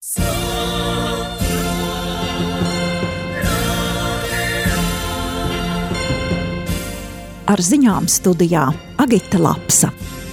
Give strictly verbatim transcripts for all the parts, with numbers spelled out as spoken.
Ar ziņām studijā Agita Lapsa.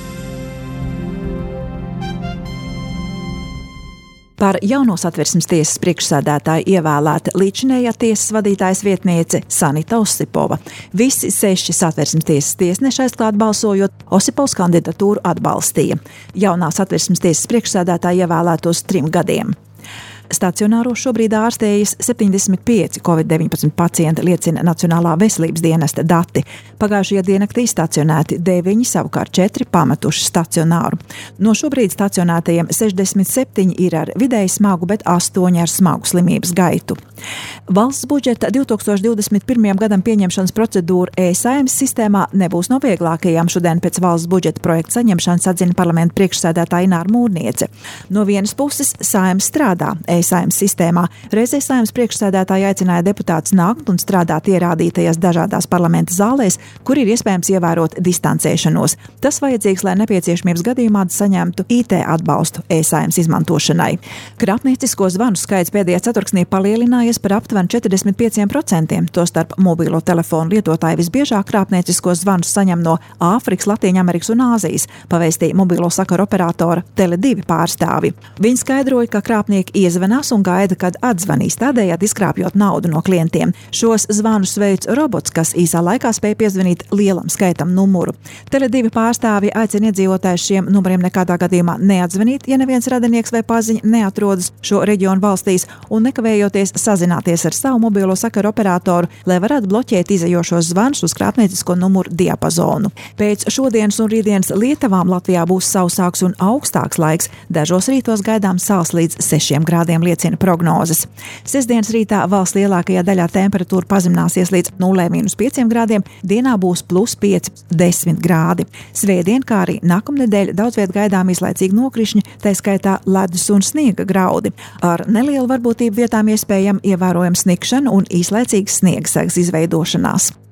Par jauno Satversmes tiesas priekšsēdētāju ievēlēta līdzinējā tiesas vadītājas vietniece Sanita Osipova. Visi seši Satversmes tiesas tiesneši aizklāt balsojot, Osipovas kandidatūru atbalstīja. Jaunā Satversmes tiesas priekšsēdētāja ievēlētos trim gadiem. Stacionāro šobrīd ārstējas septiņdesmit pieci covid deviņpadsmit pacienti, liecina Nacionālā veselības dienesta dati. Pagājušajā diennaktī stacionēti deviņi, savukārt četri pametuši stacionāru. No šobrīd stacionētajiem sešdesmit septiņi ir ar vidēji smagu, bet astoņi ar smagu slimības gaitu. Valsts budžeta divtūkstoš divdesmit pirmajam gadam pieņemšanas procedūra e-Saeimas sistēmā nebūs no vieglākajām. Šodien pēc valsts budžeta projekta saņemšanas atzina parlamenta priekšsēdētāja Ināra Mūrniece. No vienas puses Saeimas strādā e-Saeimas sistēmā. Reizē Saeimas priekšsēdētāja aicināja deputātus nākt un strādāt ierādītajās dažādās parlamenta zālēs, kur ir iespējams ievērot distancēšanos. Tas vajadzīgs, lai nepieciešamības gadījumā saņemtu I T atbalstu e-Saeimas izmantošanai. Krāpniecisko zvanu skaits pēdējā ceturksnī palielinājies par aptuveni četrdesmit pieciem procentiem. Tostarp mobilo telefonu lietotāji visbiežāk krāpniecisko zvanus saņem no Āfrikas, Latīņamerikas un Āzijas, pavēstīja mobilo sakaru operatora Tele divi pārstāvi. Viņi skaidroja, ka krāpnieki iezvanās un gaida, kad atzvanīs, tādējādi izkrāpjot naudu no klientiem. Šos zvanus veic robots, kas īsā laikā spēj piezvanīt lielam skaitam numuru. Tele divi pārstāvi aicina iedzīvotājus šiem numuriem nekādā gadījumā neatzvanīt, ja neviens radinieks vai paziņa neatrodas šo reģionu valstīs, un nekavējoties sazināties ar savu mobilo sakaru operatoru, lai varētu bloķēt izejošos zvanus uz krāpniecisko numuru diapazonu. Pēc šodienas un rītdienas lietavām Latvijā būs sausāks un augstāks laiks. Dažos rītos gaidām sals līdz sešiem grādiem, liecina prognozes. Sestdienas rītā valsts lielākajā daļā temperatūra pazemināsies līdz nulle mīnus pieciem grādiem, dienā būs plus pieci desmit grādi. Svētdien, kā arī nākamnedēļ, daudz viet gaidām izlaicīgi nokrišņi, tā skaitā ledus un sniega graudi. Ar nelielu varbūtību vietām iespējama ievērojama snikšana un īslaicīgas sniega segas izveidošanās.